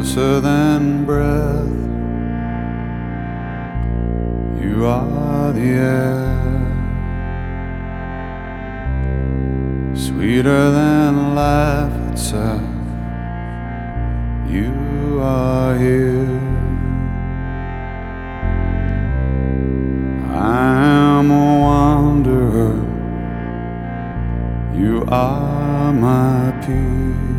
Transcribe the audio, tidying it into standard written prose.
closer than breath. You are the air, sweeter than life itself. You are here. I am a wanderer. You are my peace.